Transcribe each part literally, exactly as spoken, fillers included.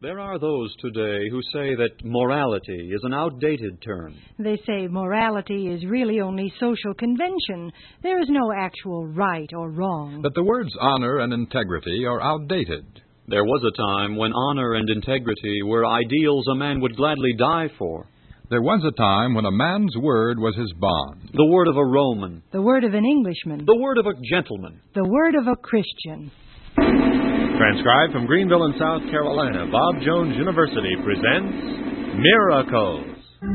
There are those today who say that morality is an outdated term. They say morality is really only social convention. There is no actual right or wrong. That the words honor and integrity are outdated. There was a time when honor and integrity were ideals a man would gladly die for. There was a time when a man's word was his bond. The word of a Roman. The word of an Englishman. The word of a gentleman. The word of a Christian. Transcribed from Greenville in South Carolina, Bob Jones University presents Miracles.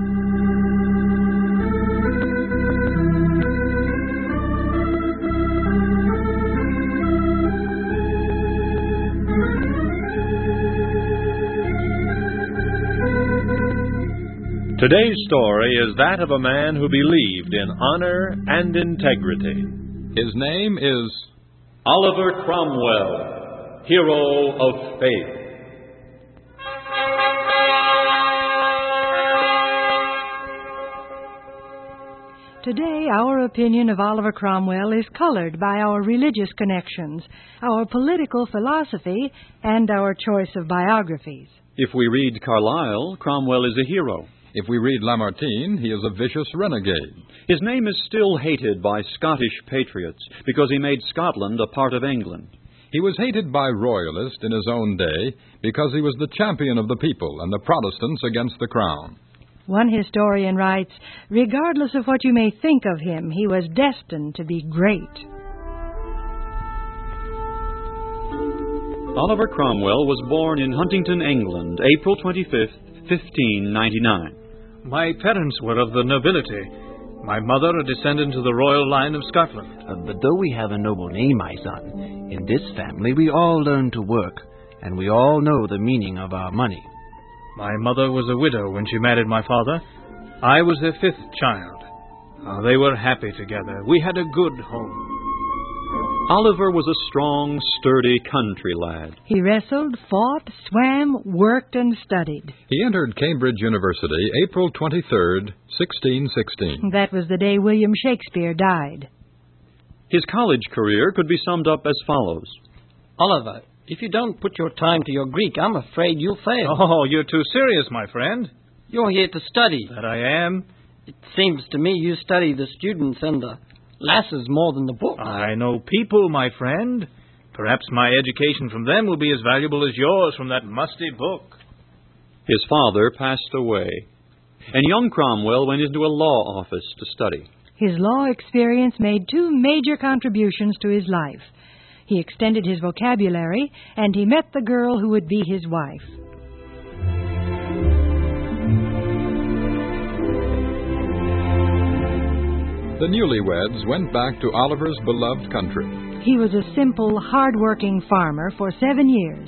Today's story is that of a man who believed in honor and integrity. His name is Oliver Cromwell, hero of faith. Today, our opinion of Oliver Cromwell is colored by our religious connections, our political philosophy, and our choice of biographies. If we read Carlyle, Cromwell is a hero. If we read Lamartine, he is a vicious renegade. His name is still hated by Scottish patriots because he made Scotland a part of England. He was hated by royalists in his own day because he was the champion of the people and the Protestants against the crown. One historian writes, regardless of what you may think of him, he was destined to be great. Oliver Cromwell was born in Huntington, England, April twenty-fifth, fifteen ninety-nine. My parents were of the nobility. My mother a descendant of the royal line of Scotland. Uh, but though we have a noble name, my son, in this family we all learn to work, and we all know the meaning of our money. My mother was a widow when she married my father. I was their fifth child. Uh, they were happy together. We had a good home. Oliver was a strong, sturdy country lad. He wrestled, fought, swam, worked, and studied. He entered Cambridge University April twenty-third, sixteen sixteen. That was the day William Shakespeare died. His college career could be summed up as follows. Oliver, if you don't put your time to your Greek, I'm afraid you'll fail. Oh, you're too serious, my friend. You're here to study. That I am. It seems to me you study the students and the lasses more than the books. I know people, my friend. Perhaps my education from them will be as valuable as yours from that musty book. His father passed away, and young Cromwell went into a law office to study. His law experience made two major contributions to his life. He extended his vocabulary, and he met the girl who would be his wife. The newlyweds went back to Oliver's beloved country. He was a simple, hard-working farmer for seven years.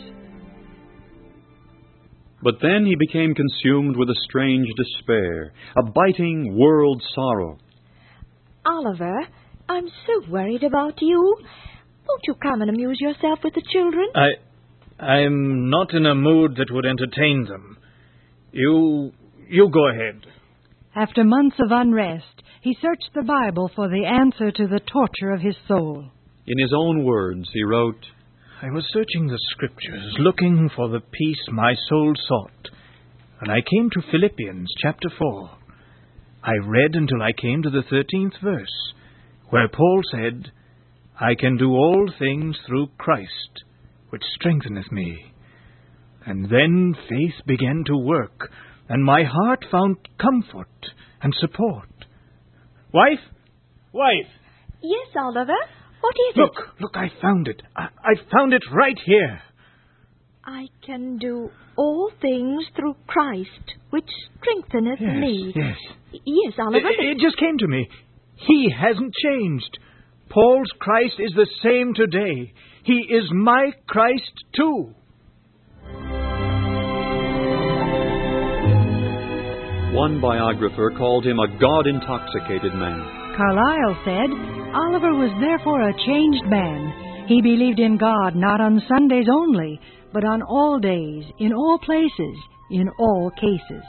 But then he became consumed with a strange despair, a biting world sorrow. Oliver, I'm so worried about you. Won't you come and amuse yourself with the children? I, I'm not in a mood that would entertain them. You, you go ahead. After months of unrest, he searched the Bible for the answer to the torture of his soul. In his own words, he wrote, I was searching the Scriptures, looking for the peace my soul sought, and I came to Philippians chapter four. I read until I came to the thirteenth verse, where Paul said, I can do all things through Christ, which strengtheneth me. And then faith began to work, and my heart found comfort and support. Wife? Wife! Yes, Oliver? What is look, it? Look, look, I found it. I, I found it right here. I can do all things through Christ, which strengtheneth yes, me. Yes, Yes, Oliver. It, it just came to me. He hasn't changed. Paul's Christ is the same today. He is my Christ, too. One biographer called him a God-intoxicated man. Carlyle said, Oliver was therefore a changed man. He believed in God not on Sundays only, but on all days, in all places, in all cases.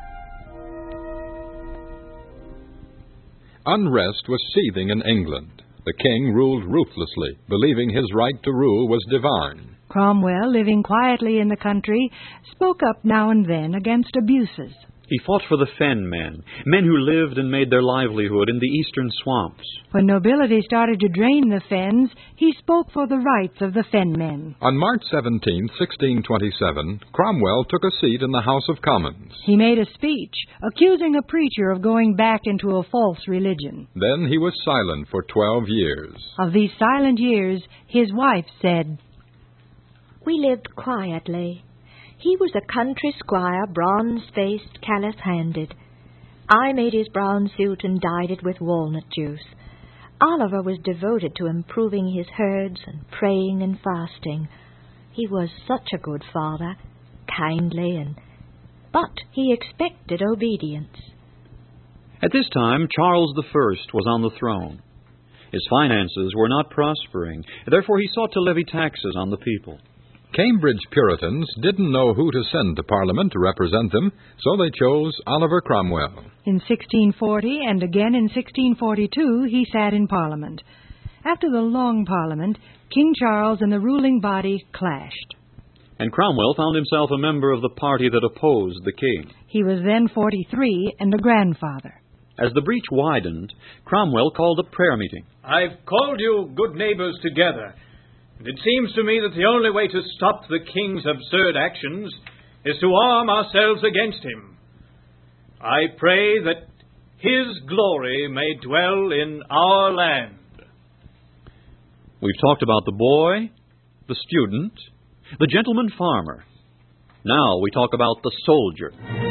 Unrest was seething in England. The king ruled ruthlessly, believing his right to rule was divine. Cromwell, living quietly in the country, spoke up now and then against abuses. He fought for the fen men, men who lived and made their livelihood in the eastern swamps. When nobility started to drain the fens, he spoke for the rights of the fen men. On March seventeenth, sixteen twenty-seven, Cromwell took a seat in the House of Commons. He made a speech accusing a preacher of going back into a false religion. Then he was silent for twelve years. Of these silent years, his wife said, "We lived quietly. He was a country squire, bronze-faced, callous-handed. I made his brown suit and dyed it with walnut juice. Oliver was devoted to improving his herds and praying and fasting. He was such a good father, kindly, and but he expected obedience." At this time, Charles the First was on the throne. His finances were not prospering, therefore he sought to levy taxes on the people. Cambridge Puritans didn't know who to send to Parliament to represent them, so they chose Oliver Cromwell. In sixteen forty and again in sixteen forty-two, he sat in Parliament. After the long Parliament, King Charles and the ruling body clashed. And Cromwell found himself a member of the party that opposed the king. He was then forty-three and a grandfather. As the breach widened, Cromwell called a prayer meeting. "I've called you good neighbors together. And it seems to me that the only way to stop the king's absurd actions is to arm ourselves against him. I pray that his glory may dwell in our land." We've talked about the boy, the student, the gentleman farmer. Now we talk about the soldier.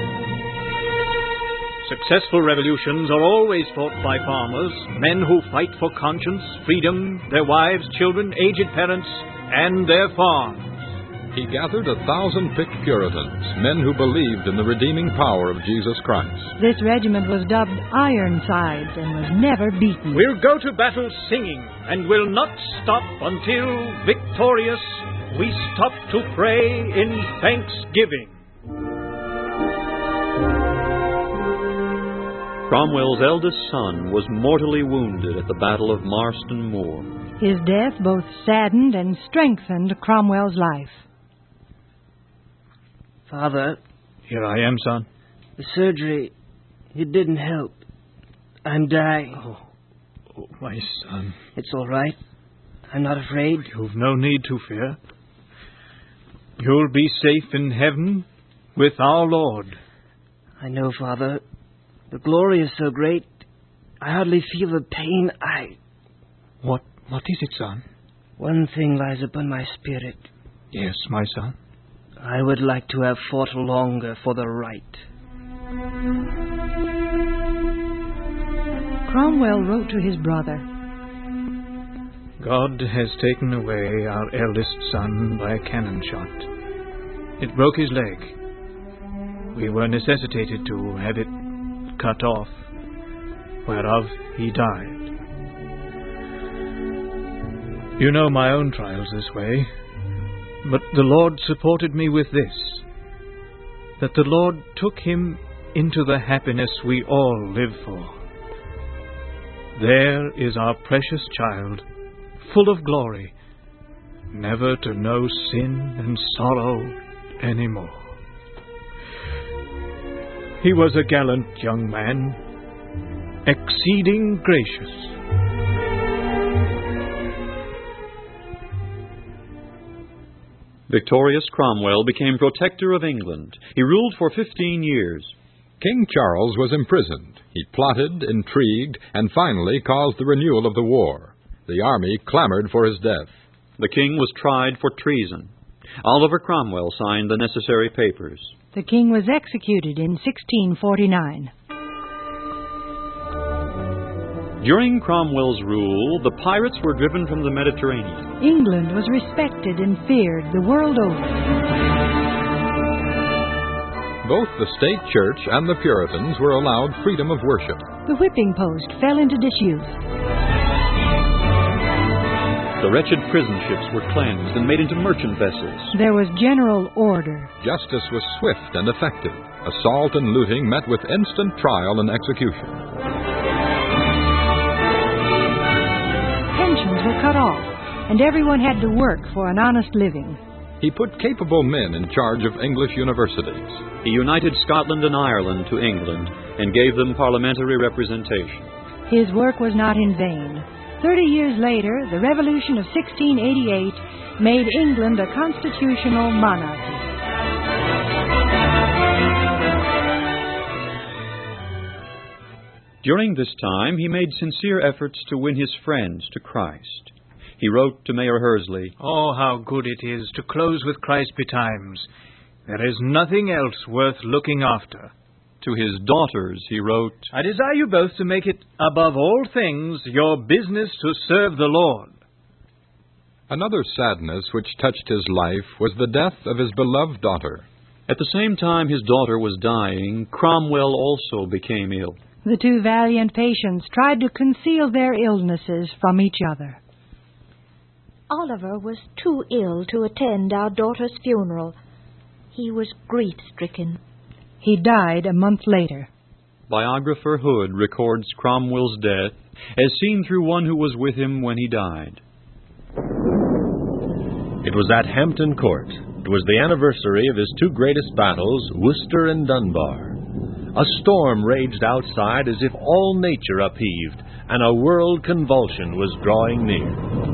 Successful revolutions are always fought by farmers, men who fight for conscience, freedom, their wives, children, aged parents, and their farms. He gathered a thousand picked Puritans, men who believed in the redeeming power of Jesus Christ. This regiment was dubbed Ironsides and was never beaten. "We'll go to battle singing, and will not stop until, victorious, we stop to pray in thanksgiving." Cromwell's eldest son was mortally wounded at the Battle of Marston Moor. His death both saddened and strengthened Cromwell's life. "Father." "Here I am, son." "The surgery, it didn't help. I'm dying." Oh, oh, my son. "It's all right. I'm not afraid." "You've no need to fear. You'll be safe in heaven with our Lord." "I know, Father. The glory is so great, I hardly feel the pain. I... What, what is it, son?" "One thing lies upon my spirit." "Yes, my son." "I would like to have fought longer for the right." Cromwell wrote to his brother, "God has taken away our eldest son by a cannon shot. It broke his leg. We were necessitated to have it cut off, whereof he died. You know my own trials this way, but the Lord supported me with this, that the Lord took him into the happiness we all live for. There is our precious child, full of glory, never to know sin and sorrow any more. He was a gallant young man, exceeding gracious." Victorious Cromwell became protector of England. He ruled for fifteen years. King Charles was imprisoned. He plotted, intrigued, and finally caused the renewal of the war. The army clamored for his death. The king was tried for treason. Oliver Cromwell signed the necessary papers. The king was executed in sixteen forty-nine. During Cromwell's rule, the pirates were driven from the Mediterranean. England was respected and feared the world over. Both the state church and the Puritans were allowed freedom of worship. The whipping post fell into disuse. The wretched prison ships were cleansed and made into merchant vessels. There was general order. Justice was swift and effective. Assault and looting met with instant trial and execution. Pensions were cut off, and everyone had to work for an honest living. He put capable men in charge of English universities. He united Scotland and Ireland to England and gave them parliamentary representation. His work was not in vain. Thirty years later, the Revolution of sixteen eighty-eight made England a constitutional monarchy. During this time, he made sincere efforts to win his friends to Christ. He wrote to Mayor Hursley, "Oh, how good it is to close with Christ betimes. There is nothing else worth looking after." To his daughters, he wrote, "I desire you both to make it, above all things, your business to serve the Lord." Another sadness which touched his life was the death of his beloved daughter. At the same time his daughter was dying, Cromwell also became ill. The two valiant patients tried to conceal their illnesses from each other. Oliver was too ill to attend our daughter's funeral. He was grief-stricken. He died a month later. Biographer Hood records Cromwell's death as seen through one who was with him when he died. It was at Hampton Court. It was the anniversary of his two greatest battles, Worcester and Dunbar. A storm raged outside as if all nature upheaved, and a world convulsion was drawing near.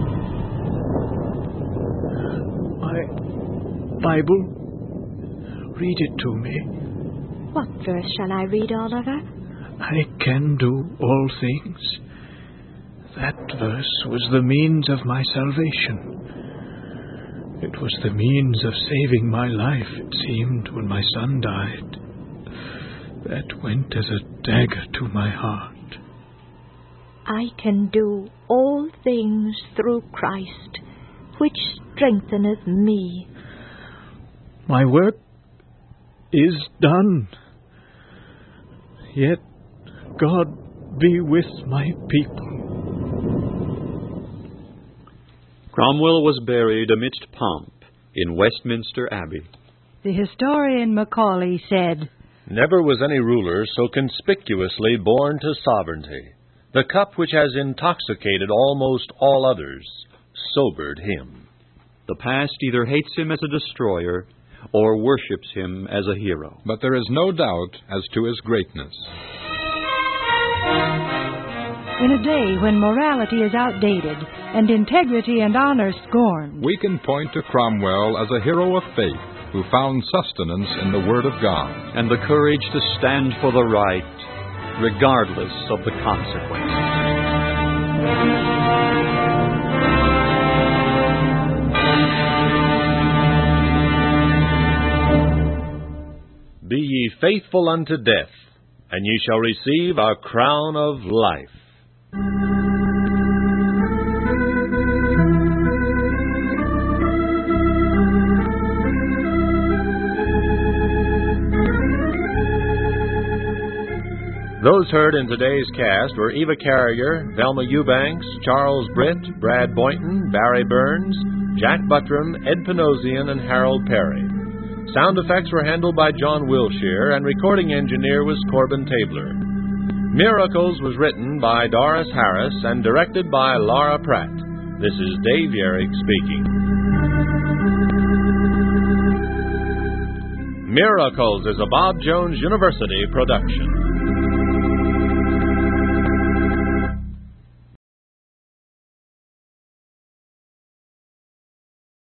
My Bible? Read it to me. What verse shall I read, Oliver? I can do all things. That verse was the means of my salvation. It was the means of saving my life, it seemed, when my son died. That went as a dagger to my heart. I can do all things through Christ, which strengtheneth me. My work is done. Yet God be with my people. Cromwell was buried amidst pomp in Westminster Abbey. The historian Macaulay said, "Never was any ruler so conspicuously born to sovereignty. The cup which has intoxicated almost all others sobered him." The past either hates him as a destroyer or worships him as a hero. But there is no doubt as to his greatness. In a day when morality is outdated and integrity and honor scorned, we can point to Cromwell as a hero of faith who found sustenance in the Word of God, and the courage to stand for the right, regardless of the consequences. Be ye faithful unto death, and ye shall receive a crown of life. Those heard in today's cast were Eva Carrier, Velma Eubanks, Charles Britt, Brad Boynton, Barry Burns, Jack Buttram, Ed Panosian, and Harold Perry. Sound effects were handled by John Wilshire, and recording engineer was Corbin Tabler. Miracles was written by Doris Harris and directed by Laura Pratt. This is Dave Yerrick speaking. Miracles is a Bob Jones University production.